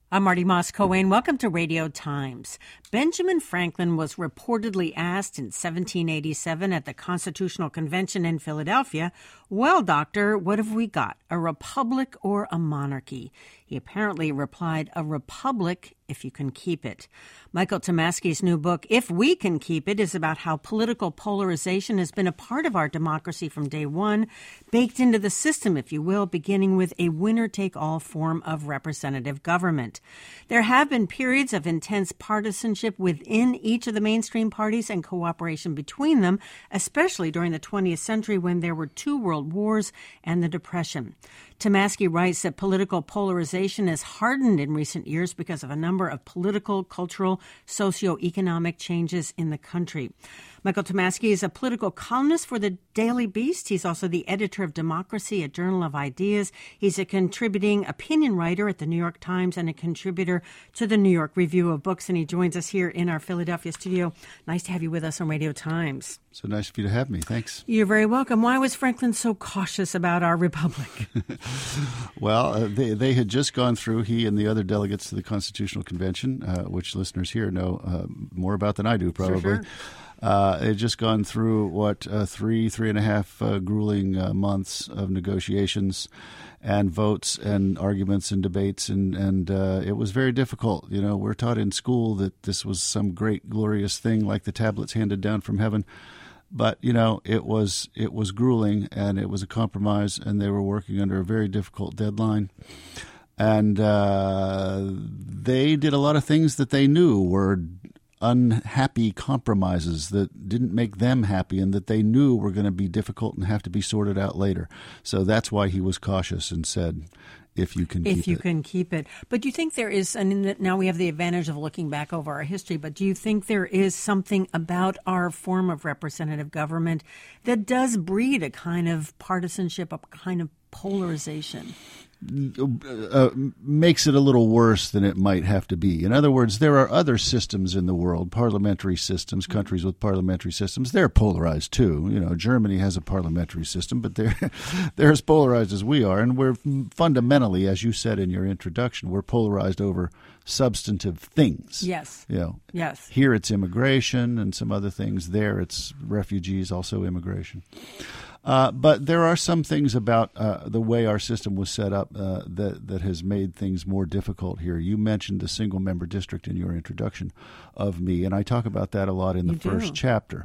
I'm Marty Moss-Coane. Welcome to Radio Times. Benjamin Franklin was reportedly asked in 1787 at the Constitutional Convention in Philadelphia, "Well, doctor, what have we got, a republic or a monarchy?" He apparently replied, "A republic if you can keep it." Michael Tomasky's new book, If We Can Keep It, is about how political polarization has been a part of our democracy from day one, baked into the system, if you will, beginning with a winner-take-all form of representative government. There have been periods of intense partisanship within each of the mainstream parties and cooperation between them, especially during the 20th century when there were two world wars and the Depression. Tomasky writes that political polarization has hardened in recent years because of a number of political, cultural, socioeconomic changes in the country. Michael Tomasky is a political columnist for the Daily Beast. He's also the editor of Democracy, a journal of ideas. He's a contributing opinion writer at the New York Times and a contributor to the New York Review of Books. And he joins us here in our Philadelphia studio. Nice to have you with us on Radio Times. So nice of you to have me. Thanks. You're very welcome. Why was Franklin so cautious about our republic? Well, they had just gone through, he and the other delegates to the Constitutional Convention, which listeners here know more about than I do, probably. Sure. They had just gone through, three and a half grueling months of negotiations and votes and arguments and debates, and it was very difficult. You know, we're taught in school that this was some great, glorious thing like the tablets handed down from heaven. But, you know, it was grueling, and it was a compromise, and they were working under a very difficult deadline. And they did a lot of things that they knew were unhappy compromises that didn't make them happy and that they knew were going to be difficult and have to be sorted out later. So that's why he was cautious and said, if you can keep it. If you can keep it. But do you think there is, and now we have the advantage of looking back over our history, but do you think there is something about our form of representative government that does breed a kind of partisanship, a kind of polarization? Makes it a little worse than it might have to be. In other words, there are other systems in the world, parliamentary systems, countries with parliamentary systems. They're polarized too. You know, Germany has a parliamentary system, but they're as polarized as we are. And we're fundamentally, as you said in your introduction, we're polarized over substantive things. Yes. You know, yes. Here it's immigration and some other things. There it's refugees, also immigration. But there are some things about the way our system was set up that has made things more difficult here. You mentioned the single-member district in your introduction of me, and I talk about that a lot in the first chapter.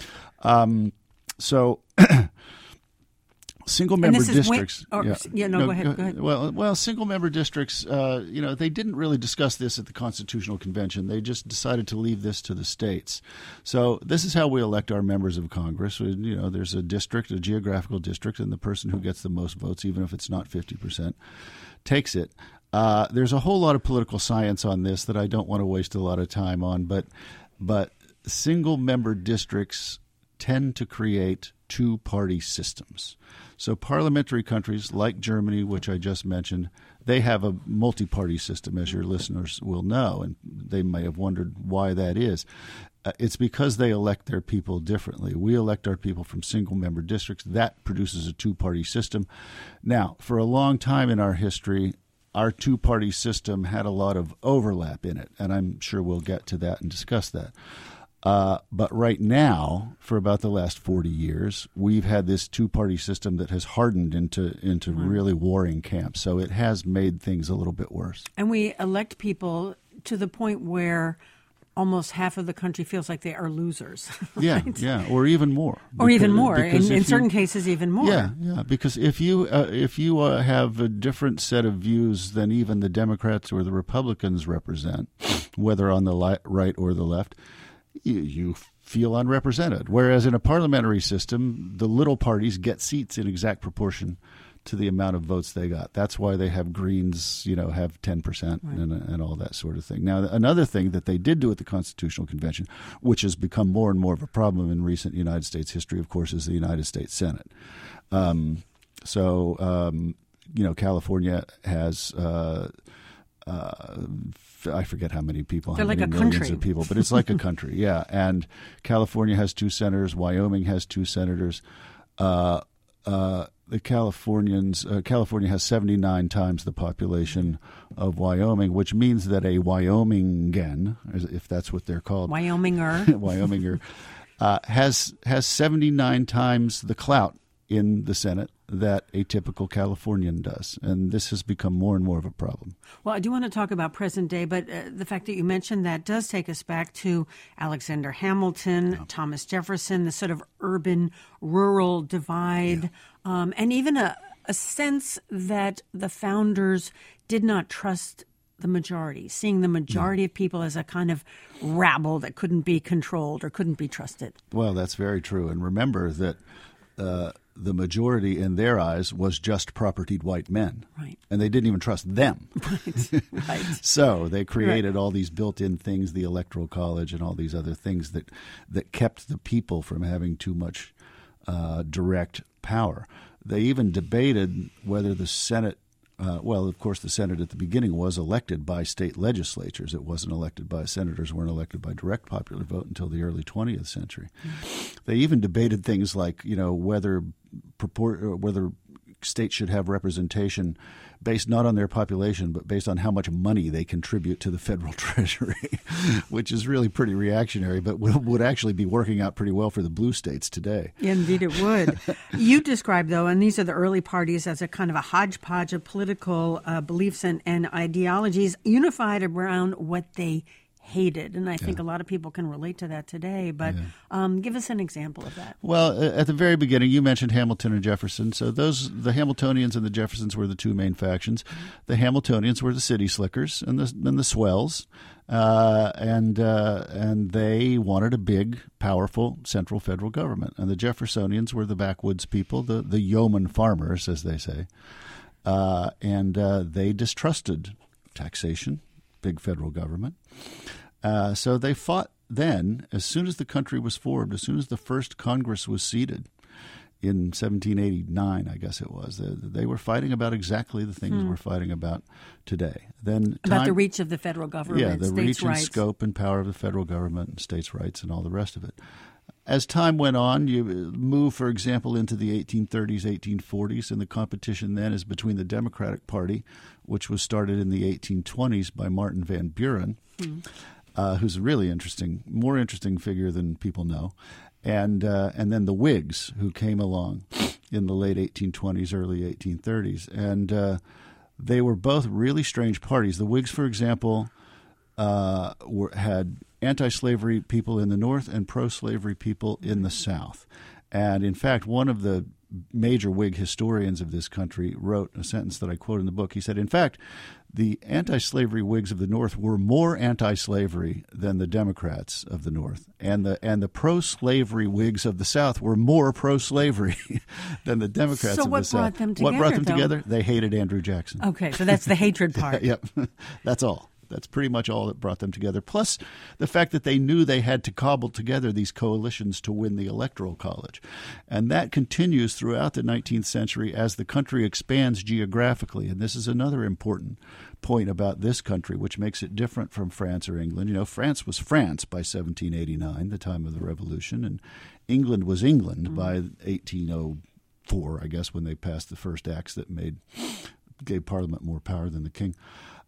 Single-member districts. Go ahead. Well, single-member districts. They didn't really discuss this at the Constitutional Convention. They just decided to leave this to the states. So this is how we elect our members of Congress. You know, there's a district, a geographical district, and the person who gets the most votes, even if it's not 50%, takes it. There's a whole lot of political science on this that I don't want to waste a lot of time on, but single-member districts tend to create two-party systems. So parliamentary countries like Germany, which I just mentioned, they have a multi-party system, as your listeners will know, and they may have wondered why that is. It's because they elect their people differently. We elect our people from single-member districts. That produces a two-party system. Now, for a long time in our history, our two-party system had a lot of overlap in it, and I'm sure we'll get to that and discuss that. But right now, for about the last 40 years, we've had this two-party system that has hardened into really warring camps. So it has made things a little bit worse. And we elect people to the point where almost half of the country feels like they are losers. Right? Yeah, or even more. In certain cases, even more. Yeah, because if you have a different set of views than even the Democrats or the Republicans represent, whether on the right or the left, you feel unrepresented. Whereas in a parliamentary system, the little parties get seats in exact proportion to the amount of votes they got. That's why they have Greens, have 10% and all that sort of thing. Now, another thing that they did do at the Constitutional Convention, which has become more and more of a problem in recent United States history, of course, is the United States Senate. California has I forget how many people, They're how many like a millions country. of people, but it's like a country, yeah. And California has 2 senators, Wyoming has 2 senators. the Californians, California has 79 times the population of Wyoming, which means that a Wyomingan, if that's what they're called, Wyominger, has 79 times the clout in the Senate that a typical Californian does. And this has become more and more of a problem. Well, I do want to talk about present day, but the fact that you mentioned that does take us back to Alexander Hamilton, Thomas Jefferson, the sort of urban-rural divide, and even a sense that the founders did not trust the majority, seeing the majority of people as a kind of rabble that couldn't be controlled or couldn't be trusted. Well, that's very true. And remember that the majority in their eyes was just propertied white men. Right. And they didn't even trust them. Right. So they created all these built-in things, the Electoral College and all these other things that kept the people from having too much direct power. They even debated whether the Senate well, of course, the Senate at the beginning was elected by state legislatures. It wasn't elected by senators, weren't elected by direct popular vote until the early 20th century. They even debated things like, whether states should have representation based not on their population, but based on how much money they contribute to the federal treasury, which is really pretty reactionary, but would actually be working out pretty well for the blue states today. Indeed it would. You describe, though, and these are the early parties, as a kind of a hodgepodge of political beliefs and ideologies unified around what they hated. And I think a lot of people can relate to that today. But give us an example of that. Well, at the very beginning, you mentioned Hamilton and Jefferson. So the Hamiltonians and the Jeffersons were the two main factions. The Hamiltonians were the city slickers and the swells. And they wanted a big, powerful central federal government. And the Jeffersonians were the backwoods people, the yeoman farmers, as they say. And they distrusted taxation, big federal government. So they fought then, as soon as the country was formed, as soon as the first Congress was seated in 1789, I guess it was, they were fighting about exactly the things we're fighting about today. Then about the reach of the federal government, the states' reach rights. And scope and power of the federal government and states' rights and all the rest of it. As time went on, you move, for example, into the 1830s, 1840s, and the competition then is between the Democratic Party, which was started in the 1820s by Martin Van Buren, who's a really more interesting figure than people know, and then the Whigs, who came along in the late 1820s, early 1830s. And they were both really strange parties. The Whigs, for example, had anti-slavery people in the North and pro-slavery people in the South. And in fact, one of the major Whig historians of this country wrote a sentence that I quote in the book. He said, in fact, the anti-slavery Whigs of the North were more anti-slavery than the Democrats of the North. And the pro-slavery Whigs of the South were more pro-slavery than the Democrats of the South. So what brought them together? What brought them together? They hated Andrew Jackson. Okay, so that's the hatred part. Yep, that's all. That's pretty much all that brought them together. Plus the fact that they knew they had to cobble together these coalitions to win the Electoral College. And that continues throughout the 19th century as the country expands geographically. And this is another important point about this country, which makes it different from France or England. France was France by 1789, the time of the Revolution, and England was England by 1804, I guess, when they passed the first acts that gave Parliament more power than the king.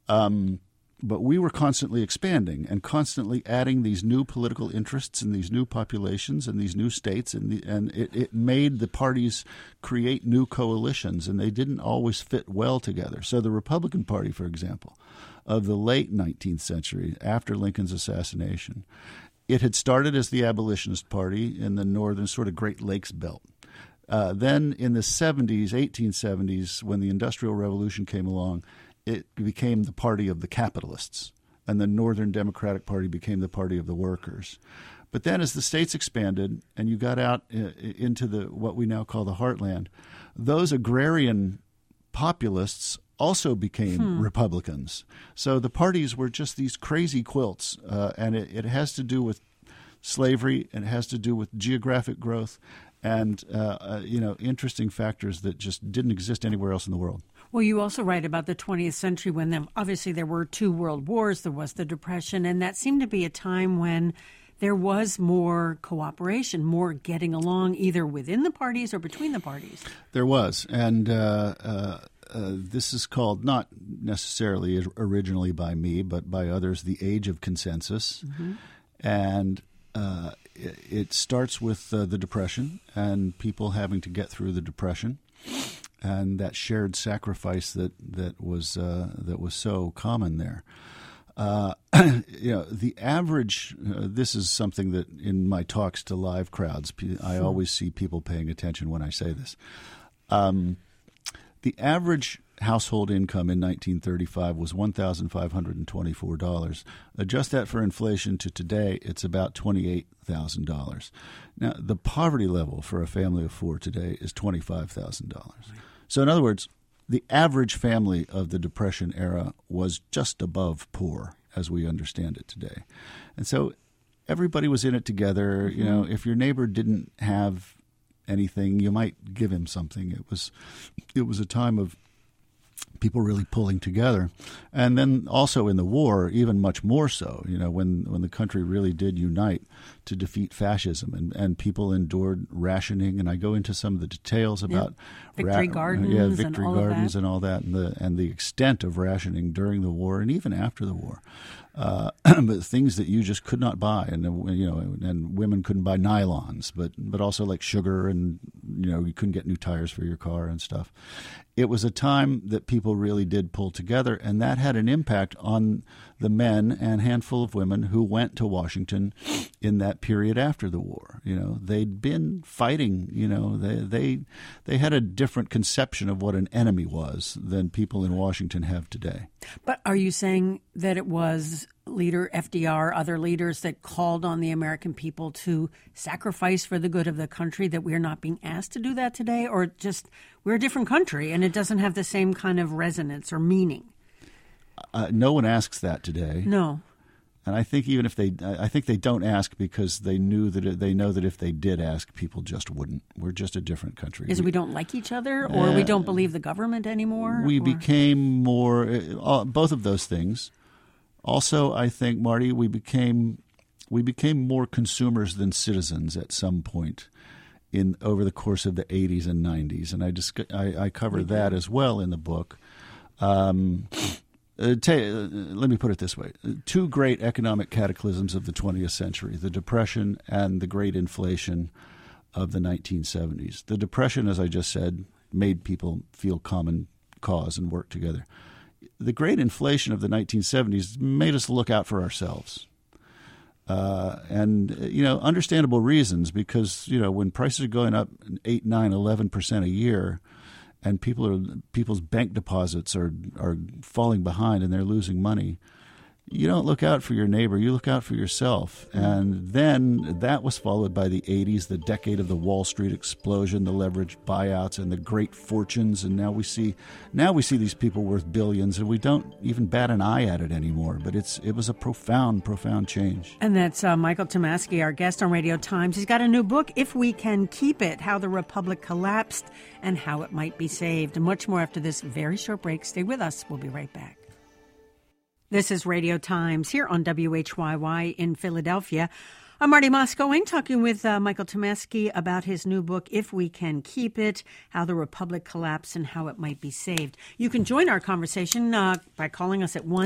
But we were constantly expanding and constantly adding these new political interests and these new populations and these new states, and it made the parties create new coalitions, and they didn't always fit well together. So the Republican Party, for example, of the late 19th century, after Lincoln's assassination, it had started as the Abolitionist Party in the northern sort of Great Lakes belt. Then in the 1870s, when the Industrial Revolution came along, it became the party of the capitalists, and the Northern Democratic Party became the party of the workers. But then as the states expanded and you got out into what we now call the heartland, those agrarian populists also became Republicans. So the parties were just these crazy quilts, and it has to do with slavery, and it has to do with geographic growth and interesting factors that just didn't exist anywhere else in the world. Well, you also write about the 20th century when obviously there were two world wars. There was the Depression, and that seemed to be a time when there was more cooperation, more getting along either within the parties or between the parties. There was. And this is called, not necessarily originally by me, but by others, the age of consensus. Mm-hmm. And it starts with the Depression and people having to get through the Depression, and that shared sacrifice that was so common there. The average. This is something that in my talks to live crowds, I always see people paying attention when I say this. The average household income in 1935 was $1,524. Adjust that for inflation to today, it's about $28,000. Now, the poverty level for a family of four today is $25,000. So, in other words, the average family of the Depression era was just above poor, as we understand it today. And so everybody was in it together. Mm-hmm. You know, if your neighbor didn't have anything, you might give him something. It was a time of people really pulling together. And then also in the war, even much more so, you know, when the country really did unite to defeat fascism, and people endured rationing. And I go into some of the details about Victory Gardens and all that, and the extent of rationing during the war and even after the war. But things that you just could not buy, and women couldn't buy nylons, but also like sugar, and you couldn't get new tires for your car and stuff. It was a time that people really did pull together, and that had an impact on the men and handful of women who went to Washington in that period after the war. They'd been fighting. They had a different conception of what an enemy was than people in Washington have today. But are you saying that it was leader FDR, other leaders that called on the American people to sacrifice for the good of the country, that we're not being asked to do that today, or just we're a different country and it doesn't have the same kind of resonance or meaning? No one asks that today. No. And I think even if they don't ask because they know that if they did ask, people just wouldn't. We're just a different country. Is it we don't like each other, or we don't believe the government anymore? We became more, both of those things. Also, I think, Marty, we became more consumers than citizens at some point over the course of the 80s and 90s, and I cover that as well in the book. Let me put it this way. Two great economic cataclysms of the 20th century, the Depression and the Great Inflation of the 1970s. The Depression, as I just said, made people feel common cause and work together. The Great Inflation of the 1970s made us look out for ourselves. And understandable reasons, because, when prices are going up 8, 9, 11% a year, and people's bank deposits are falling behind and they're losing money, you don't look out for your neighbor, you look out for yourself. And then that was followed by the 80s, the decade of the Wall Street explosion, the leveraged buyouts and the great fortunes. And now we see these people worth billions, and we don't even bat an eye at it anymore. But it was a profound, profound change. And that's Michael Tomasky, our guest on Radio Times. He's got a new book, If We Can Keep It, How the Republic Collapsed and How It Might Be Saved. And much more after this very short break. Stay with us. We'll be right back. This is Radio Times here on WHYY in Philadelphia. I'm Marty Moscow, talking with Michael Tomasky about his new book, If We Can Keep It, How the Republic Collapsed and How It Might Be Saved. You can join our conversation by calling us at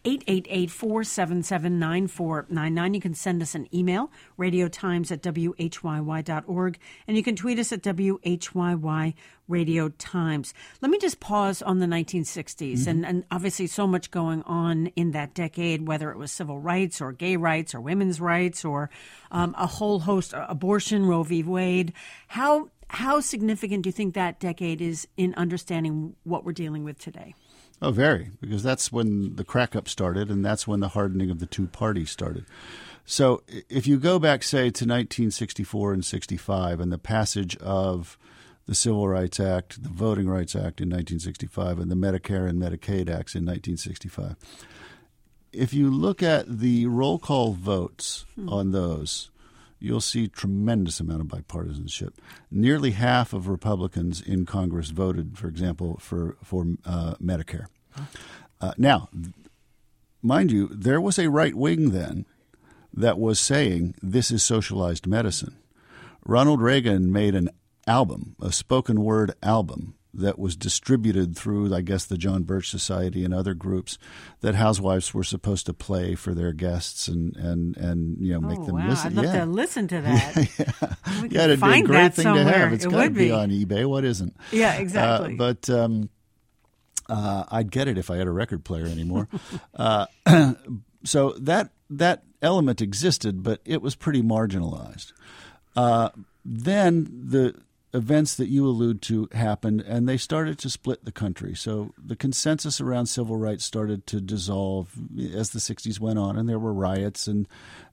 1-888-477-9499. You can send us an email, radiotimes@whyy.org, and you can tweet us at WHYY Radio Times. Let me just pause on the 1960s, and obviously so much going on in that decade, whether it was civil rights or gay rights or women's rights or a whole host, abortion, Roe v. Wade. How significant do you think that decade is in understanding what we're dealing with today? Oh, very, because that's when the crack-up started, and that's when the hardening of the two parties started. So if you go back, say, to 1964 and 65 and the passage of the Civil Rights Act, the Voting Rights Act in 1965, and the Medicare and Medicaid Acts in 1965. If you look at the roll call votes on those, you'll see tremendous amount of bipartisanship. Nearly half of Republicans in Congress voted, for example, for Medicare. Now, mind you, there was a right wing then, that was saying this is socialized medicine. Ronald Reagan made an album, a spoken word album, that was distributed through, I guess, the John Birch Society and other groups that housewives were supposed to play for their guests and make them listen. I'd love to listen to that. Yeah, it'd be a great thing to have. It's got to be on eBay. What isn't? Yeah, exactly. But I'd get it if I had a record player anymore. So that element existed, but it was pretty marginalized. Then the events that you allude to happened, and they started to split the country. So the consensus around civil rights started to dissolve as the 60s went on, and there were riots and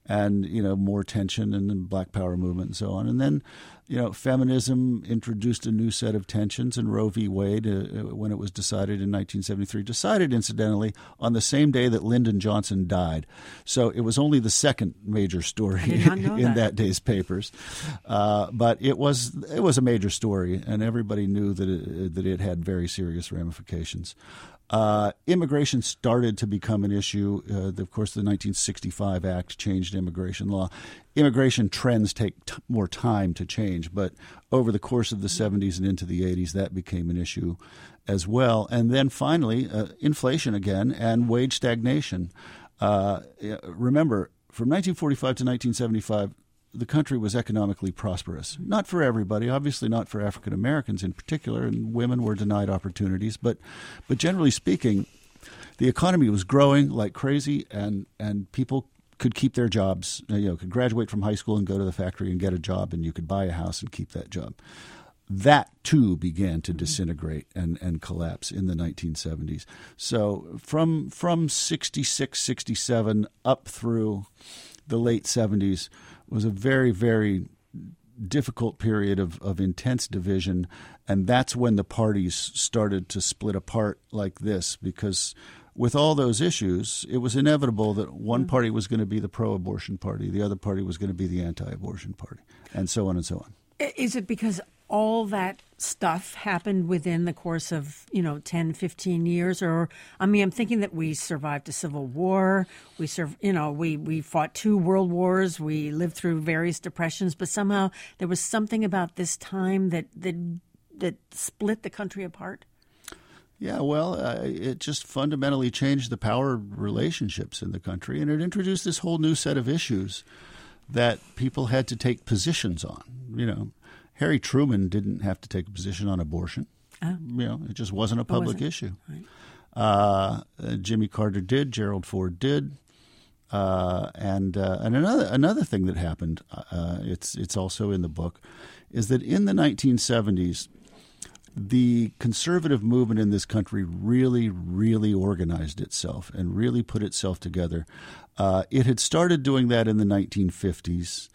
more tension and the Black Power movement and so on. And then, feminism introduced a new set of tensions, and Roe v. Wade, when it was decided in 1973, decided, incidentally, on the same day that Lyndon Johnson died. So it was only the second major story in that day's papers. But it was a major story, and everybody knew that it had very serious ramifications. Immigration started to become an issue. Of course, the 1965 Act changed immigration law. Immigration trends take more time to change, but over the course of the 70s and into the 80s, that became an issue as well. And then finally, inflation again and wage stagnation. Remember, from 1945 to 1975, the country was economically prosperous. Not for everybody, obviously not for African Americans in particular, and women were denied opportunities. But generally speaking, the economy was growing like crazy, and people could keep their jobs. Could graduate from high school and go to the factory and get a job, and you could buy a house and keep that job. That, too, began to disintegrate and collapse in the 1970s. So from 66, 67 up through the late 70s was a very, very difficult period of intense division, and that's when the parties started to split apart like this, because with all those issues, it was inevitable that one party was going to be the pro-abortion party, the other party was going to be the anti-abortion party, and so on and so on. Is it because all that stuff happened within the course of, 10, 15 years? Or, I'm thinking that we survived a civil war. We fought 2 world wars. We lived through various depressions. But somehow there was something about this time that split the country apart. Yeah, well, it just fundamentally changed the power relationships in the country. And it introduced this whole new set of issues that people had to take positions on, Harry Truman didn't have to take a position on abortion. It just wasn't a public issue. Right. Jimmy Carter did. Gerald Ford did. And another thing that happened, it's also in the book, is that in the 1970s, the conservative movement in this country really, really organized itself and really put itself together. It had started doing that in the 1950s.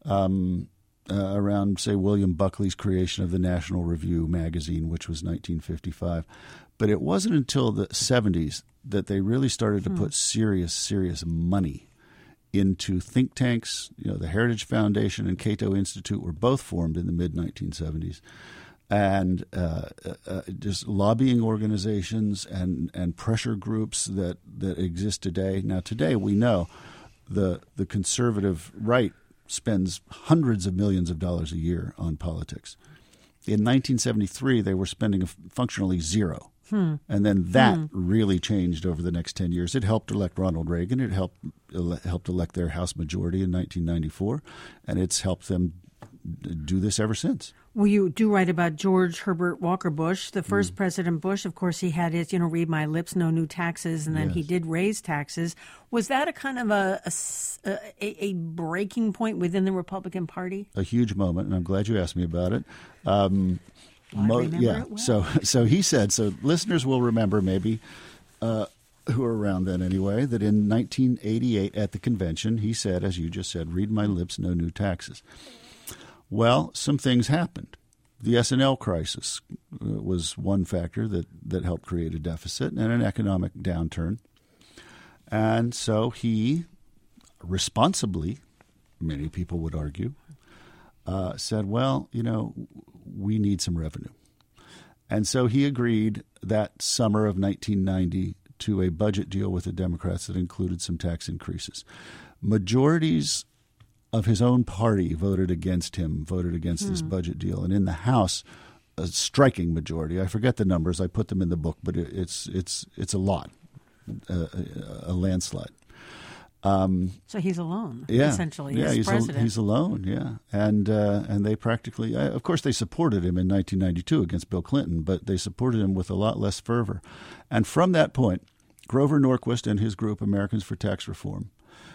Around, say, William Buckley's creation of the National Review magazine, which was 1955. But it wasn't until the 70s that they really started to put serious money into think tanks. The Heritage Foundation and Cato Institute were both formed in the mid-1970s. And just lobbying organizations and pressure groups that exist today. Now, today we know the conservative right spends hundreds of millions of dollars a year on politics. In 1973, they were spending functionally zero. And then that really changed over the next 10 years. It helped elect Ronald Reagan. It helped elect their House majority in 1994. And it's helped them do this ever since. Well, you do write about George Herbert Walker Bush, the first President Bush. Of course, he had his, read my lips, no new taxes, and then he did raise taxes. Was that a kind of a breaking point within the Republican Party? A huge moment, and I'm glad you asked me about it. I remember it well. So he said, so listeners will remember maybe, who are around then anyway, that in 1988 at the convention, he said, as you just said, read my lips, no new taxes. Well, some things happened. The S&L crisis was one factor that helped create a deficit and an economic downturn. And so he responsibly, many people would argue, said, well, we need some revenue. And so he agreed that summer of 1990 to a budget deal with the Democrats that included some tax increases. Majorities of his own party voted against this budget deal. And in the House, a striking majority. I forget the numbers. I put them in the book, but it's a lot, a landslide. So he's alone, essentially, as president. He's alone, yeah. And they practically, of course, they supported him in 1992 against Bill Clinton, but they supported him with a lot less fervor. And from that point, Grover Norquist and his group, Americans for Tax Reform,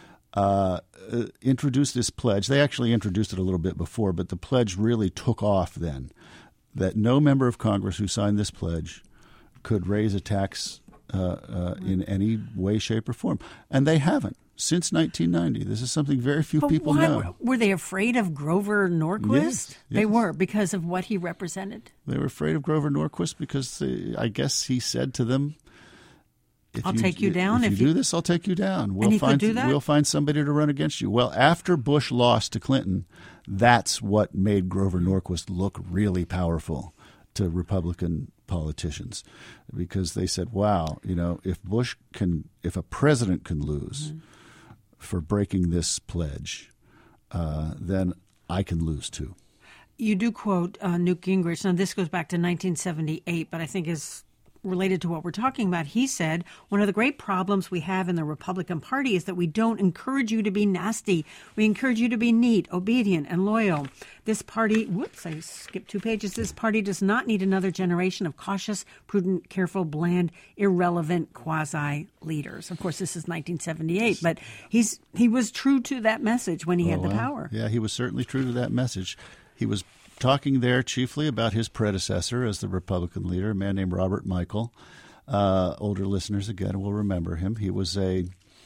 introduced this pledge. They actually introduced it a little bit before, but the pledge really took off then, that no member of Congress who signed this pledge could raise a tax in any way, shape, or form. And they haven't since 1990. This is something very few people know. Were they afraid of Grover Norquist? Yes. They were, because of what he represented? They were afraid of Grover Norquist because I guess he said to them, I'll take you down. If you do this, I'll take you down. Could do that? We'll find somebody to run against you. Well, after Bush lost to Clinton, that's what made Grover Norquist look really powerful to Republican politicians, because they said, wow, if a president can lose for breaking this pledge, then I can lose too. You do quote Newt Gingrich. Now, this goes back to 1978, but I think is related to what we're talking about. He said, one of the great problems we have in the Republican Party is that we don't encourage you to be nasty. We encourage you to be neat, obedient, and loyal. This party, I skipped 2 pages. This party does not need another generation of cautious, prudent, careful, bland, irrelevant quasi-leaders. Of course, this is 1978, but he was true to that message when he had the power. Yeah, he was certainly true to that message. He was talking there chiefly about his predecessor as the Republican leader, a man named Robert Michael. Older listeners, again, will remember him. He was a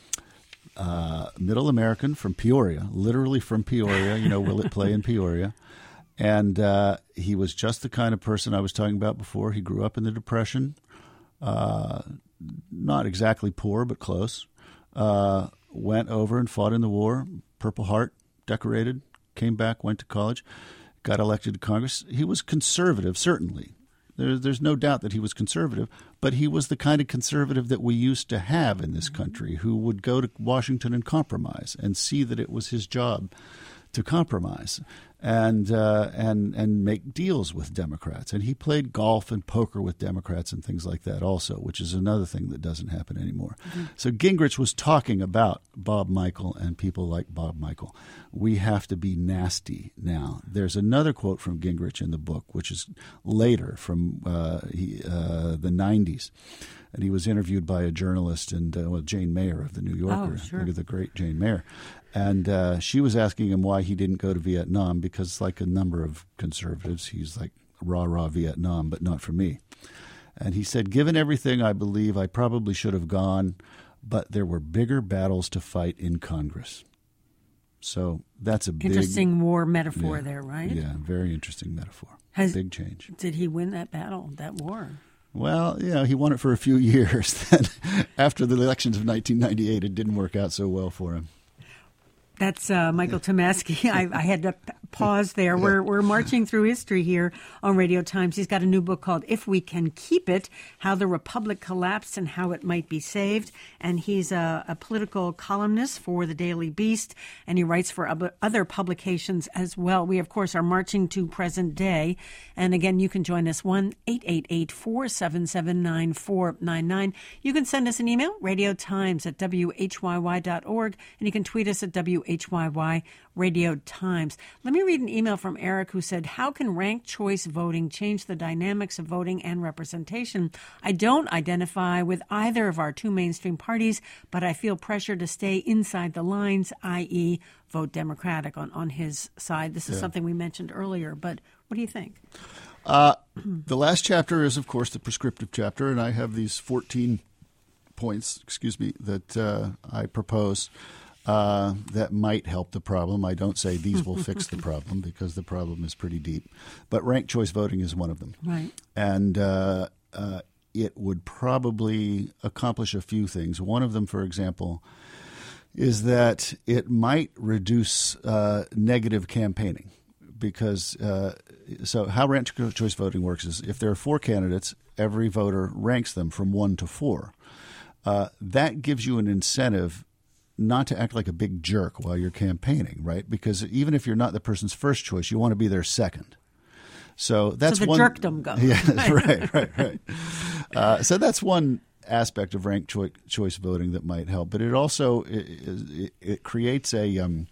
Middle American from Peoria, literally from Peoria. Will it play in Peoria? And he was just the kind of person I was talking about before. He grew up in the Depression, not exactly poor, but close. Went over and fought in the war, Purple Heart, decorated, came back, went to college, got elected to Congress. He was conservative, certainly. There's no doubt that he was conservative, but he was the kind of conservative that we used to have in this country, who would go to Washington and compromise and see that it was his job to compromise and make deals with Democrats. And he played golf and poker with Democrats and things like that also, which is another thing that doesn't happen anymore. Mm-hmm. So Gingrich was talking about Bob Michael and people like Bob Michael. We have to be nasty now. There's another quote from Gingrich in the book, which is later from the 90s. And he was interviewed by a journalist, and Jane Mayer of the New Yorker, the great Jane Mayer. And she was asking him why he didn't go to Vietnam, because like a number of conservatives, he's like, rah, Vietnam, but not for me. And he said, given everything, I believe I probably should have gone, but there were bigger battles to fight in Congress. So that's a interesting war metaphor there, right? Yeah, very interesting metaphor. Big change. Did he win that battle, that war? Well, he won it for a few years. Then after the elections of 1998, it didn't work out so well for him. That's Michael Tomasky. I had to pause there. Yeah. We're marching through history here on Radio Times. He's got a new book called If We Can Keep It, How the Republic Collapsed and How It Might Be Saved. And he's a political columnist for the Daily Beast, and he writes for other publications as well. We, of course, are marching to present day. And again, you can join us 1-888-477-9499. You can send us an email, radiotimes@whyy.org, and you can tweet us at WHYY Radio Times. Let me read an email from Eric who said, how can ranked choice voting change the dynamics of voting and representation? I don't identify with either of our two mainstream parties, but I feel pressure to stay inside the lines, i.e. vote Democratic on his side. This is something we mentioned earlier, but what do you think? The last chapter is, of course, the prescriptive chapter, and I have these 14 points, that I propose that might help the problem. I don't say these will fix the problem, because the problem is pretty deep. But ranked choice voting is one of them. Right. And it would probably accomplish a few things. One of them, for example, is that it might reduce negative campaigning. Because so how ranked choice voting works is if there are 4 candidates, every voter ranks them from 1 to 4. that gives you an incentive not to act like a big jerk while you're campaigning, right? Because even if you're not the person's first choice, you want to be their second. So that's so the one jerkdom goes. Yeah, right. So that's one aspect of ranked choice voting that might help, but it also it creates a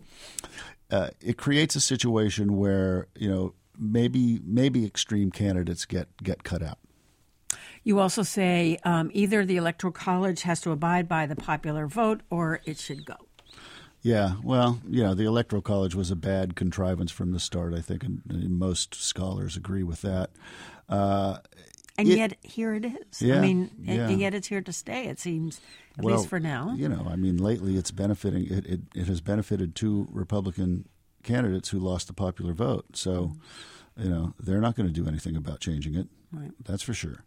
situation where maybe extreme candidates get cut out. You also say either the Electoral College has to abide by the popular vote or it should go. Yeah, well, the Electoral College was a bad contrivance from the start, I think, and most scholars agree with that. Yet here it is. Yeah, and yet it's here to stay, it seems, at least for now. Lately it's benefiting. It has benefited two Republican candidates who lost the popular vote. So, they're not going to do anything about changing it. Right. That's for sure.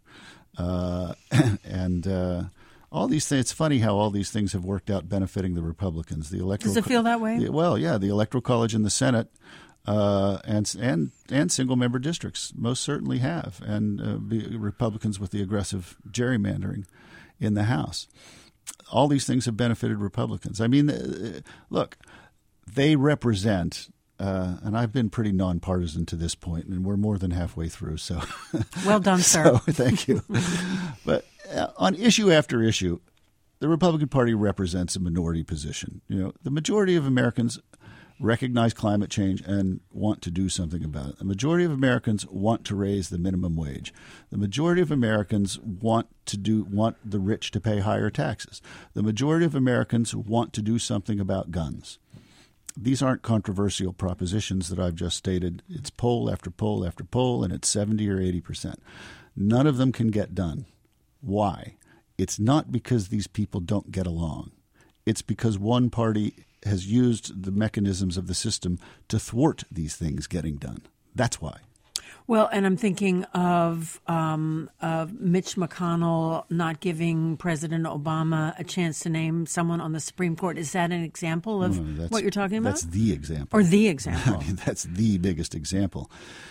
All these things. It's funny how all these things have worked out benefiting the Republicans. Does it feel that way? Well, yeah. The Electoral College in the Senate and single member districts most certainly have, and Republicans with the aggressive gerrymandering in the House. All these things have benefited Republicans. I mean, look, they represent. And I've been pretty nonpartisan to this point, and we're more than halfway through. So, well done, sir. So, thank you. But on issue after issue, the Republican Party represents a minority position. The majority of Americans recognize climate change and want to do something about it. The majority of Americans want to raise the minimum wage. The majority of Americans want the rich to pay higher taxes. The majority of Americans want to do something about guns. These aren't controversial propositions that I've just stated. It's poll after poll after poll, and it's 70 or 80%. None of them can get done. Why? It's not because these people don't get along. It's because one party has used the mechanisms of the system to thwart these things getting done. That's why. Well, and I'm thinking of Mitch McConnell not giving President Obama a chance to name someone on the Supreme Court. Is that an example of what you're talking about? That's the example. Or the example. That's the biggest example.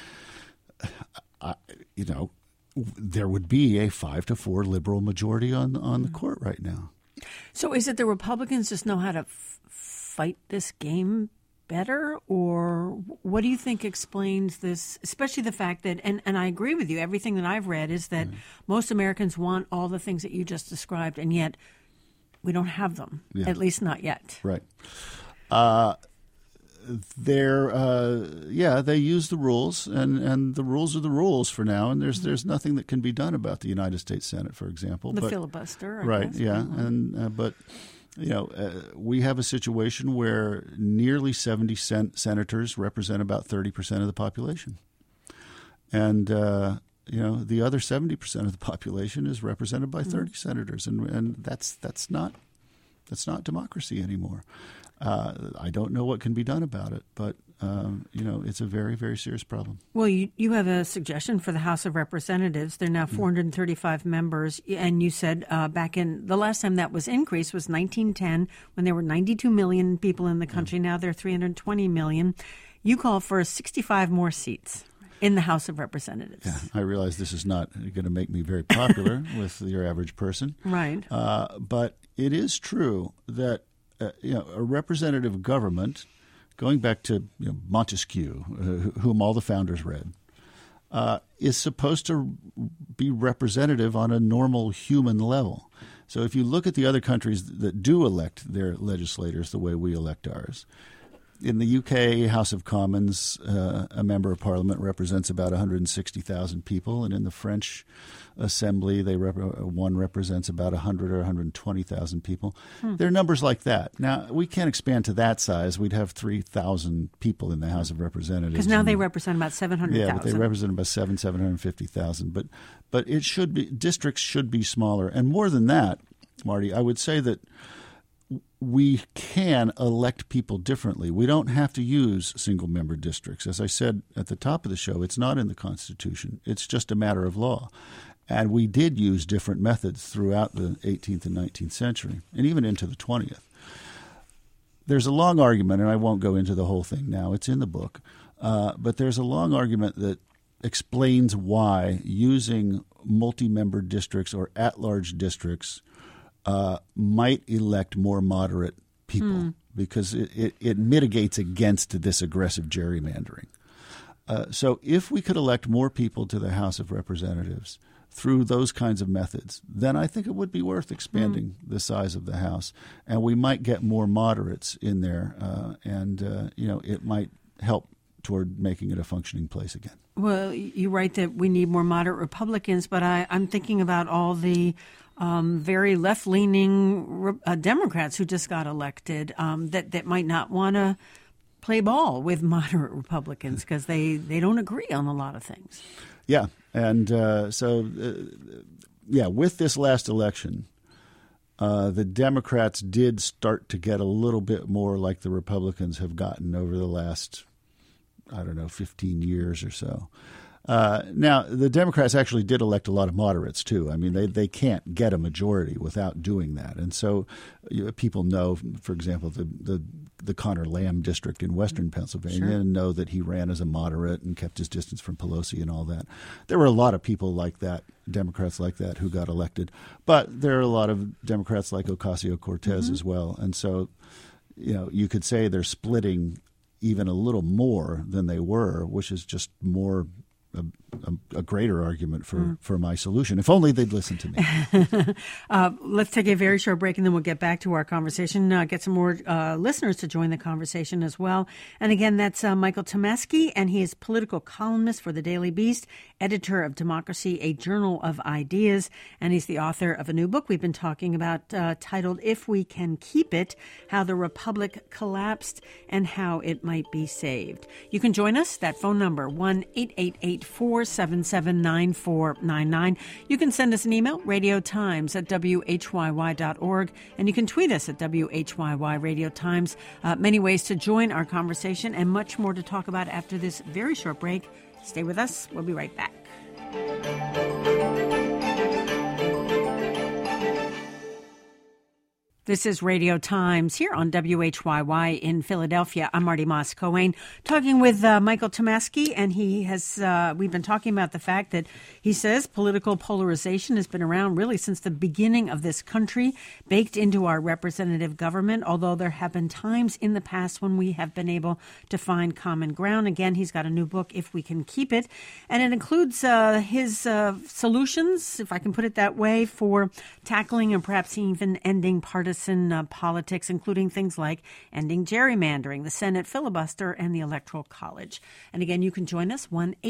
There would be a 5-4 liberal majority on the court right now. So is it the Republicans just know how to fight this game better, or what do you think explains this, especially the fact that, and I agree with you, everything that I've read is that most Americans want all the things that you just described, and yet we don't have them, at least not yet. Right. They use the rules, and the rules are the rules for now, and there's nothing that can be done about the United States Senate, for example. The filibuster, I guess. Yeah, but we have a situation where nearly 70 senators represent about 30% of the population. And, the other 70% of the population is represented by 30 senators. And that's not democracy anymore. I don't know what can be done about it, but it's a very, very serious problem. Well, you have a suggestion for the House of Representatives. There are now 435 members, and you said back in the last time that was increased was 1910 when there were 92 million people in the country. Now there are 320 million. You call for 65 more seats in the House of Representatives. Yeah, I realize this is not going to make me very popular with your average person. Right. But it is true that a representative government, going back to Montesquieu, whom all the founders read, is supposed to be representative on a normal human level. So if you look at the other countries that do elect their legislators the way we elect ours, in the UK House of Commons, a member of Parliament represents about 160,000 people, and in the French Assembly, one represents about 100 or 120,000 people. There are numbers like that. Now, we can't expand to that size. We'd have 3,000 people in the House of Representatives. Because now they represent about 700,000. Yeah, but they represent about 750,000. But it should be, districts should be smaller. And more than that, Marty, I would say that we can elect people differently. We don't have to use single-member districts. As I said at the top of the show, it's not in the Constitution. It's just a matter of law. And we did use different methods throughout the 18th and 19th century, and even into the 20th. There's a long argument, and I won't go into the whole thing now. It's in the book. But there's a long argument that explains why using multi-member districts or at-large districts might elect more moderate people because it mitigates against this aggressive gerrymandering. So if we could elect more people to the House of Representatives through those kinds of methods, then I think it would be worth expanding the size of the House, and we might get more moderates in there, and it might help toward making it a functioning place again. Well, you're right that we need more moderate Republicans, but I'm thinking about all the very left-leaning Democrats who just got elected that might not want to play ball with moderate Republicans because they don't agree on a lot of things. Yeah, and with this last election, the Democrats did start to get a little bit more like the Republicans have gotten over the last, 15 years or so. Now, the Democrats actually did elect a lot of moderates, too. I mean, they can't get a majority without doing that. And so people know, for example, the Connor Lamb district in western Pennsylvania and know that he ran as a moderate and kept his distance from Pelosi and all that. There were a lot of people like that, Democrats like that, who got elected. But there are a lot of Democrats like Ocasio-Cortez as well. And so, you could say they're splitting even a little more than they were, which is just more a greater argument for my solution. If only they'd listen to me. Let's take a very short break, and then we'll get back to our conversation, get some more listeners to join the conversation as well. And again, that's Michael Tomasky, and he is political columnist for the Daily Beast, editor of Democracy, a Journal of Ideas, and he's the author of a new book we've been talking about titled If We Can Keep It, How the Republic Collapsed and How It Might Be Saved. You can join us. That phone number, 1-888-477-9499. You can send us an email, radiotimes@whyy.org, and you can tweet us at WHYY Radio Times. Many ways to join our conversation and much more to talk about after this very short break. Stay with us. We'll be right back. This is Radio Times here on WHYY in Philadelphia. I'm Marty Moss-Coane, talking with Michael Tomasky, and he has. We've been talking about the fact that he says political polarization has been around really since the beginning of this country, baked into our representative government, although there have been times in the past when we have been able to find common ground. Again, he's got a new book, If We Can Keep It, and it includes his solutions, if I can put it that way, for tackling and perhaps even ending partisan politics, including things like ending gerrymandering, the Senate filibuster, and the Electoral College. And again, you can join us,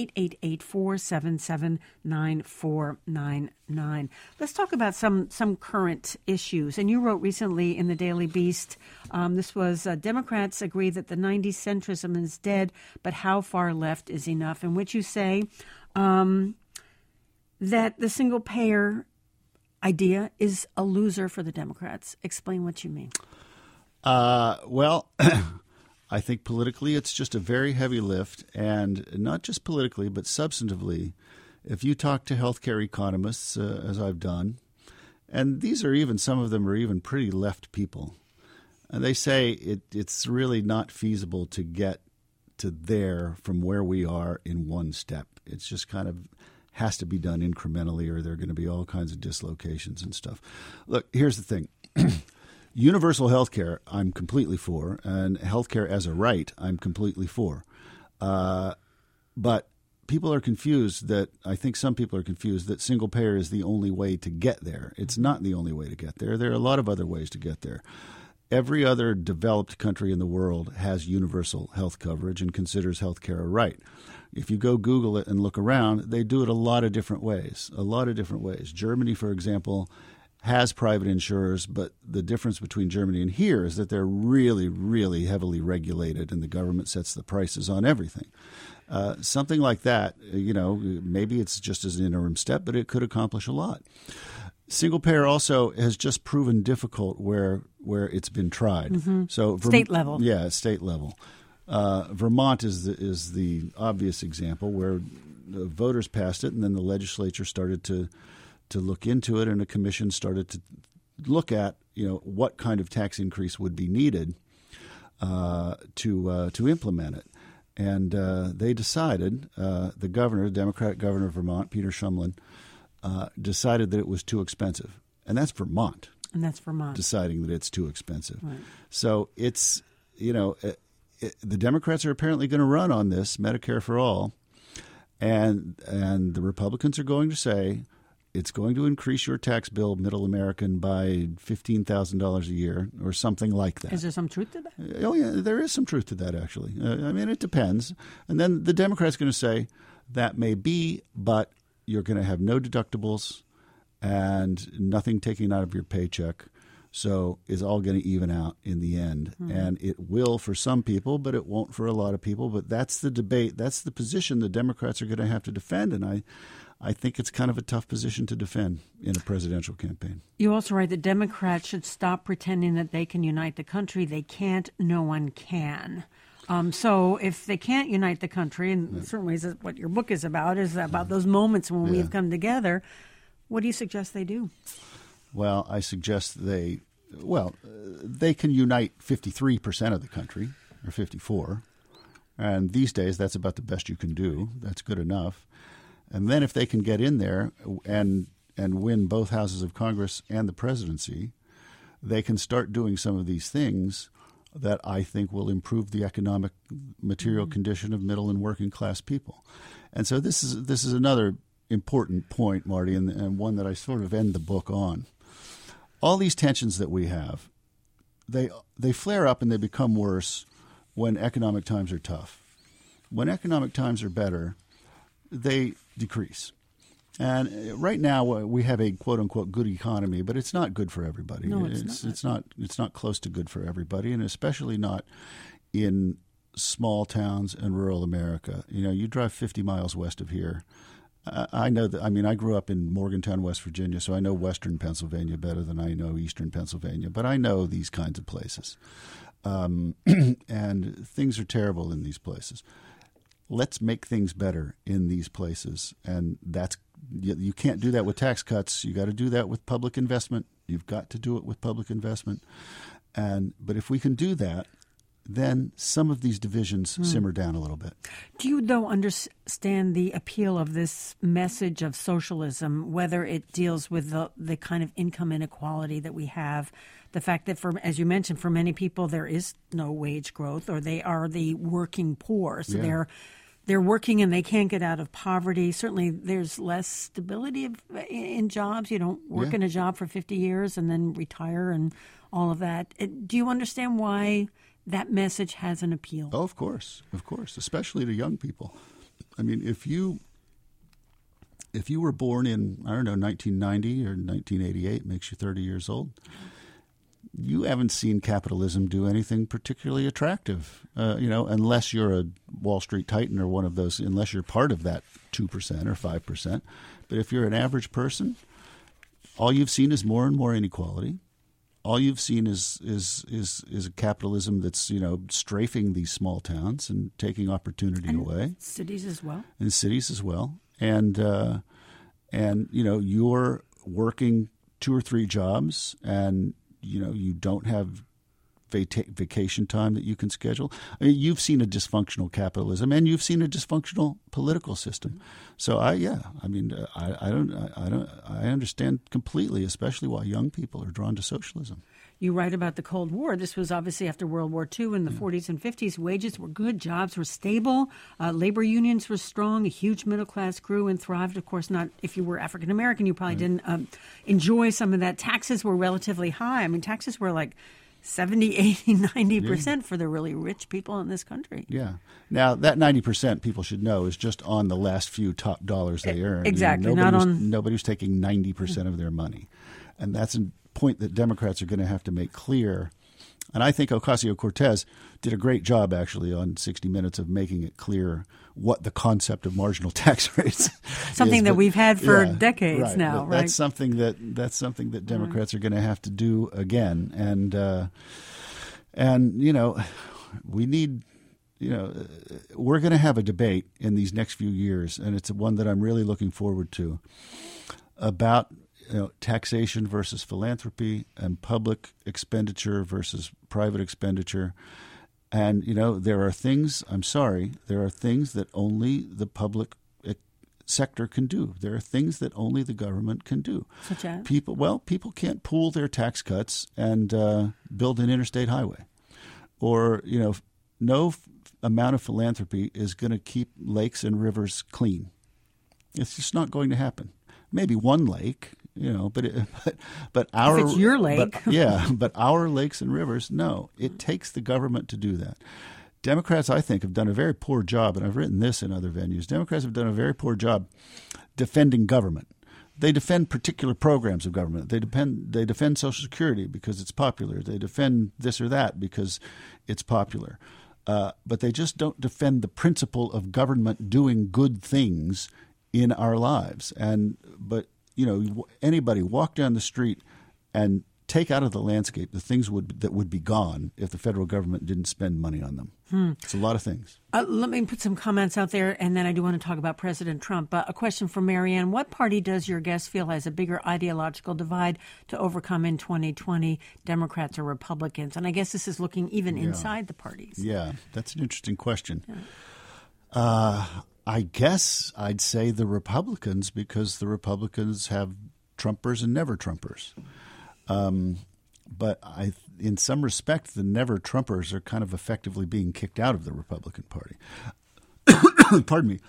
1-888-477-9499. Let's talk about some current issues. And you wrote recently in the Daily Beast, this was Democrats agree that the 90s centrism is dead, but how far left is enough? In which you say that the single-payer idea is a loser for the Democrats. Explain what you mean. Well, I think politically it's just a very heavy lift, and not just politically, but substantively. If you talk to healthcare economists, as I've done, and these are even, some of them are even pretty left people, and they say it's really not feasible to get to there from where we are in one step. It's just kind of has to be done incrementally, or there are going to be all kinds of dislocations and stuff. Look, here's the thing. Universal health care, I'm completely for, and health care as a right, I'm completely for. But people are confused that, I think some people are confused that single payer is the only way to get there. It's not the only way to get there. There are a lot of other ways to get there. Every other developed country in the world has universal health coverage and considers health care a right. If you go Google it and look around, they do it a lot of different ways, Germany, for example, has private insurers, but the difference between Germany and here is that they're really, really heavily regulated, and the government sets the prices on everything. Something like that, maybe it's just as an interim step, but it could accomplish a lot. Single payer also has just proven difficult where it's been tried. Mm-hmm. So state level. Yeah, state level. Vermont is the obvious example where the voters passed it, and then the legislature started to look into it, and a commission started to look at what kind of tax increase would be needed to implement it. And they decided, the governor, Democratic governor of Vermont, Peter Shumlin, decided that it was too expensive, and that's Vermont. And that's Vermont. Deciding that it's too expensive. Right. So it's, the Democrats are apparently going to run on this Medicare for all. And the Republicans are going to say it's going to increase your tax bill, middle American, by $15,000 a year or something like that. Is there some truth to that? Oh, yeah, there is some truth to that, actually. It depends. And then the Democrats are going to say that may be, but you're going to have no deductibles and nothing taken out of your paycheck. So it's all going to even out in the end. Mm-hmm. And it will for some people, but it won't for a lot of people. But that's the debate. That's the position the Democrats are going to have to defend. And I think it's kind of a tough position to defend in a presidential campaign. You also write that Democrats should stop pretending that they can unite the country. They can't. No one can. So if they can't unite the country, and in certain ways what your book is about those moments when we've come together, what do you suggest they do? Well, I suggest they can unite 53% of the country, or 54%. And these days, that's about the best you can do. That's good enough. And then if they can get in there and win both houses of Congress and the presidency, they can start doing some of these things that I think will improve the economic material condition of middle and working class people. And so this is another important point, Marty, and one that I sort of end the book on. All these tensions that we have, they flare up and they become worse when economic times are tough. When economic times are better, they decrease. And right now we have a quote unquote good economy, but it's not good for everybody. No, it's not. It's not close to good for everybody, and especially not in small towns and rural America. You drive 50 miles west of here. I know that. I mean, I grew up in Morgantown, West Virginia, so I know Western Pennsylvania better than I know Eastern Pennsylvania. But I know these kinds of places, and things are terrible in these places. Let's make things better in these places, and you can't do that with tax cuts. You got to do that with public investment. You've got to do it with public investment, but if we can do that, then some of these divisions simmer down a little bit. Do you, though, understand the appeal of this message of socialism, whether it deals with the kind of income inequality that we have, the fact that, as you mentioned, for many people there is no wage growth, or they are the working poor, so they're working and they can't get out of poverty. Certainly there's less stability in jobs. You don't work in a job for 50 years and then retire and all of that. Do you understand why that message has an appeal? Oh, of course, especially to young people. I mean, if you were born in, 1990 or 1988, makes you 30 years old, you haven't seen capitalism do anything particularly attractive, unless you're a Wall Street titan or one of those, unless you're part of that 2% or 5%. But if you're an average person, all you've seen is more and more inequality. All you've seen is a capitalism that's strafing these small towns and taking opportunity away. Cities as well. And cities as well. And you're working 2 or 3 jobs, and you don't have vacation time that you can schedule. I mean, you've seen a dysfunctional capitalism, and you've seen a dysfunctional political system. So I understand completely, especially why young people are drawn to socialism. You write about the Cold War. This was obviously after World War II in the 40s and 50s. Wages were good. Jobs were stable. Labor unions were strong. A huge middle class grew and thrived. Of course, not if you were African American, you probably didn't enjoy some of that. Taxes were relatively high. I mean, taxes were like 70, 80, 90% for the really rich people in this country. Yeah. Now, that 90% people should know is just on the last few top dollars they earn. Exactly. Nobody's taking 90% of their money. And that's a point that Democrats are going to have to make clear. And I think Ocasio-Cortez did a great job, actually, on 60 Minutes of making it clear what the concept of marginal tax rates something is. That we've had for decades now, right? That's something that Democrats are going to have to do again. And we need, we're going to have a debate in these next few years, and it's one that I'm really looking forward to, about taxation versus philanthropy and public expenditure versus private expenditure. And, there are things that only the public sector can do. There are things that only the government can do. Such as? People can't pool their tax cuts and build an interstate highway. Or, no amount of philanthropy is going to keep lakes and rivers clean. It's just not going to happen. Maybe one lake, but our if it's your lake. but our lakes and rivers, no. It takes the government to do that. Democrats, I think, have done a very poor job, and I've written this in other venues. Democrats have done a very poor job defending government. They defend particular programs of government. They defend Social Security because it's popular. They defend this or that because it's popular. But they just don't defend the principle of government doing good things in our lives. But anybody walk down the street and take out of the landscape the things that would be gone if the federal government didn't spend money on them. It's a lot of things. Let me put some comments out there, and then I do want to talk about President Trump. A question from Marianne. What party does your guest feel has a bigger ideological divide to overcome in 2020, Democrats or Republicans? And I guess this is looking even inside the parties. Yeah, that's an interesting question. Yeah. I guess I'd say the Republicans, because the Republicans have Trumpers and never Trumpers. But in some respect, the never Trumpers are kind of effectively being kicked out of the Republican Party. Pardon me.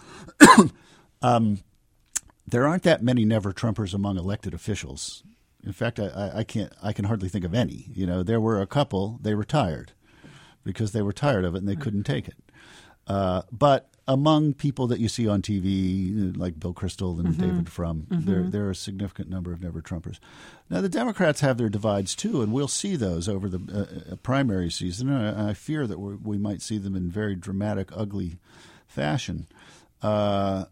There aren't that many never Trumpers among elected officials. In fact, I can hardly think of any. There were a couple. They retired because they were tired of it and they couldn't take it. But among people that you see on TV, like Bill Kristol and David Frum, there are a significant number of never-Trumpers. Now, the Democrats have their divides, too, and we'll see those over the primary season. I fear that we might see them in very dramatic, ugly fashion. I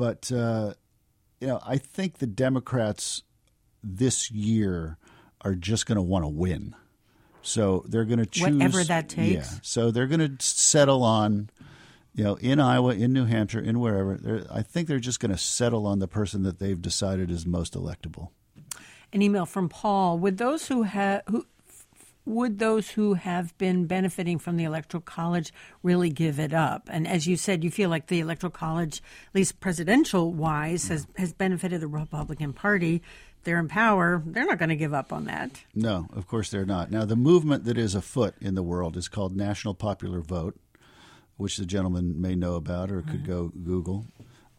think the Democrats this year are just going to want to win. So they're going to choose – whatever that takes. Yeah. So they're going to settle on – in Iowa, in New Hampshire, in wherever, I think they're just going to settle on the person that they've decided is most electable. An email from Paul: Would those who have been benefiting from the Electoral College really give it up? And as you said, you feel like the Electoral College, at least presidential-wise, has benefited the Republican Party. They're in power. They're not going to give up on that. No, of course they're not. Now, the movement that is afoot in the world is called National Popular Vote, which the gentleman may know about or could go Google.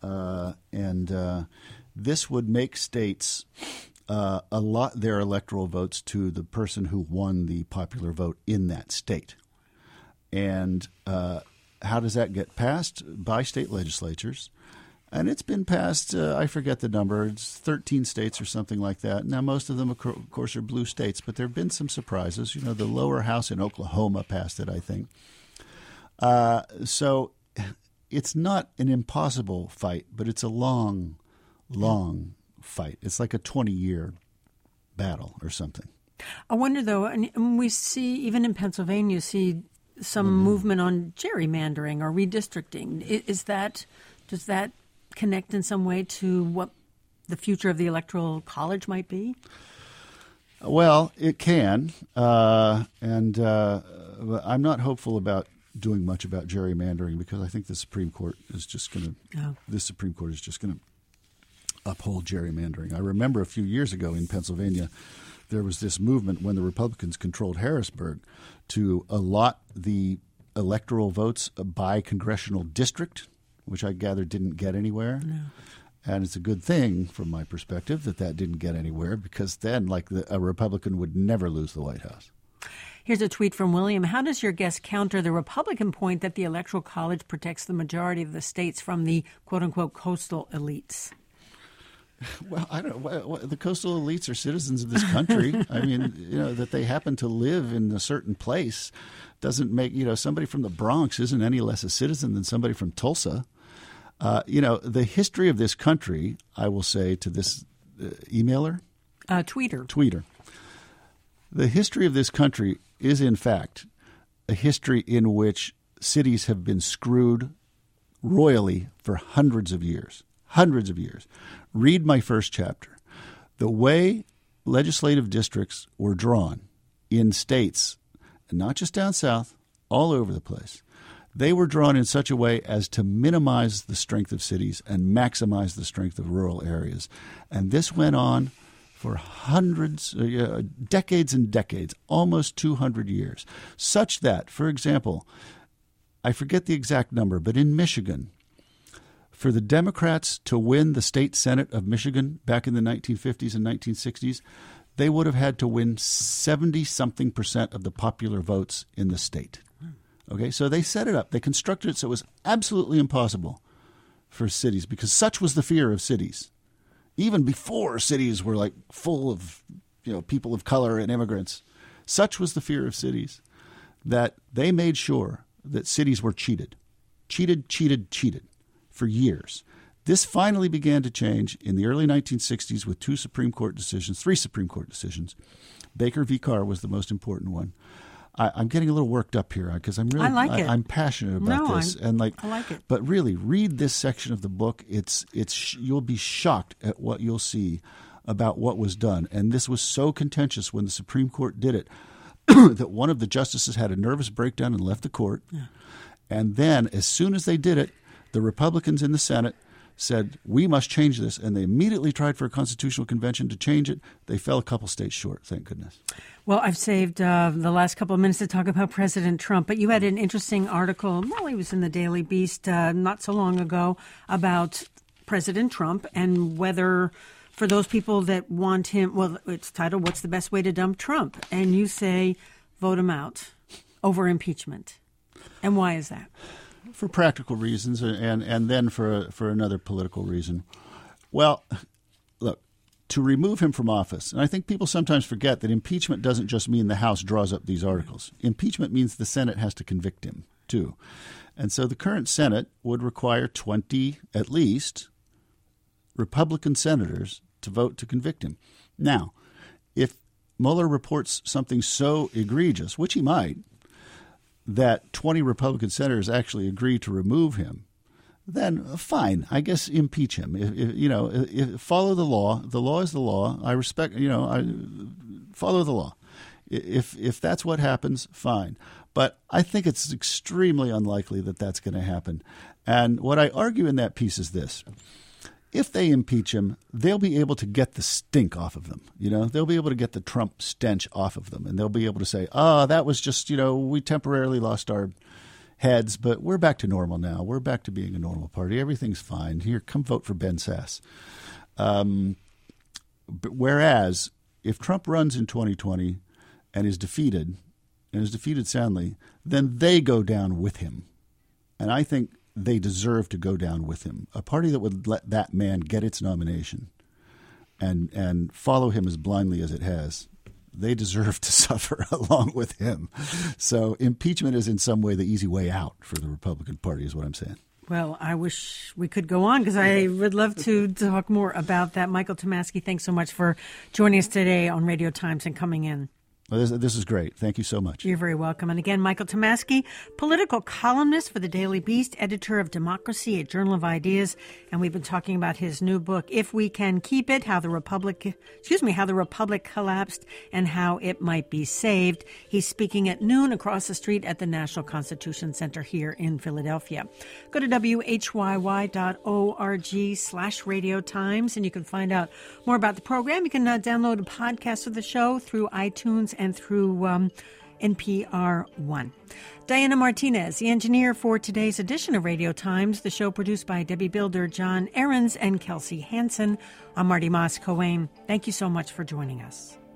This would make states allot their electoral votes to the person who won the popular vote in that state. And how does that get passed? By state legislatures. And it's been passed, I forget the number, it's 13 states or something like that. Now, most of them, of course, are blue states, but there have been some surprises. The lower house in Oklahoma passed it, I think. So it's not an impossible fight, but it's a long, long fight. It's like a 20-year battle or something. I wonder, though, and we see, even in Pennsylvania, see some movement on gerrymandering or redistricting. Does that connect in some way to what the future of the Electoral College might be? Well, it can, and I'm not hopeful about doing much about gerrymandering because I think the Supreme Court is just going to uphold gerrymandering. I remember a few years ago in Pennsylvania, there was this movement when the Republicans controlled Harrisburg to allot the electoral votes by congressional district, which I gather didn't get anywhere. No. And it's a good thing from my perspective that didn't get anywhere because then, a Republican would never lose the White House. Here's a tweet from William. How does your guest counter the Republican point that the Electoral College protects the majority of the states from the quote-unquote coastal elites? Well, I don't know. The coastal elites are citizens of this country. I mean, that they happen to live in a certain place doesn't make, somebody from the Bronx isn't any less a citizen than somebody from Tulsa. The history of this country, I will say to this emailer? Tweeter. The history of this country is, in fact, a history in which cities have been screwed royally for hundreds of years. Hundreds of years. Read my first chapter. The way legislative districts were drawn in states, and not just down south, all over the place, They were drawn in such a way as to minimize the strength of cities and maximize the strength of rural areas. And this went on for decades and decades, almost 200 years, such that, for example, I forget the exact number, but in Michigan, for the Democrats to win the state Senate of Michigan back in the 1950s and 1960s, they would have had to win 70-something% of the popular votes in the state. Okay, so they set it up. They constructed it so it was absolutely impossible for cities, because such was the fear of cities. Even before cities were like full of, people of color and immigrants, such was the fear of cities that they made sure that cities were cheated for years. This finally began to change in the early 1960s with three Supreme Court decisions. Baker v. Carr was the most important one. I'm getting a little worked up here because I'm really I'm passionate about this. I like it. But really, read this section of the book. It's you'll be shocked at what you'll see about what was done. And this was so contentious when the Supreme Court did it that one of the justices had a nervous breakdown and left the court. Yeah. And then, as soon as they did it, the Republicans in the Senate said, we must change this. And they immediately tried for a constitutional convention to change it. They fell a couple states short, thank goodness. Well, I've saved the last couple of minutes to talk about President Trump. But you had an interesting article, it was in the Daily Beast not so long ago, about President Trump and whether, for those people that want him, well, it's titled, What's the Best Way to Dump Trump? And you say, vote him out over impeachment. And why is that? For practical reasons, and then for another political reason. Well, look, to remove him from office, and I think people sometimes forget that impeachment doesn't just mean the House draws up these articles. Impeachment means the Senate has to convict him, too. And so the current Senate would require 20, at least, Republican senators to vote to convict him. Now, if Mueller reports something so egregious, which he might, that 20 Republican senators actually agree to remove him, then fine, I guess impeach him. Follow the law. The law is the law. I respect, I follow the law. If that's what happens, fine. But I think it's extremely unlikely that that's going to happen. And what I argue in that piece is this. If they impeach him, they'll be able to get the stink off of them. They'll be able to get the Trump stench off of them. And they'll be able to say, that was just, we temporarily lost our heads, but we're back to normal now. We're back to being a normal party. Everything's fine. Here, come vote for Ben Sasse. Whereas if Trump runs in 2020 and is defeated soundly, then they go down with him. And I think they deserve to go down with him. A party that would let that man get its nomination and follow him as blindly as it has, they deserve to suffer along with him. So impeachment is in some way the easy way out for the Republican Party is what I'm saying. Well, I wish we could go on because I would love to talk more about that. Michael Tomasky, thanks so much for joining us today on Radio Times and coming in. Well, this is great. Thank you so much. You're very welcome. And again, Michael Tomasky, political columnist for the Daily Beast, editor of Democracy, a Journal of Ideas, and we've been talking about his new book, If We Can Keep It: How the Republic Collapsed and How It Might Be Saved. He's speaking at noon across the street at the National Constitution Center here in Philadelphia. Go to whyy.org/Radio Times, and you can find out more about the program. You can download a podcast of the show through iTunes and through NPR One. Diana Martinez, the engineer for today's edition of Radio Times, the show produced by Debbie Builder, John Ahrens, and Kelsey Hansen. I'm Marty Moss-Coane. Thank you so much for joining us.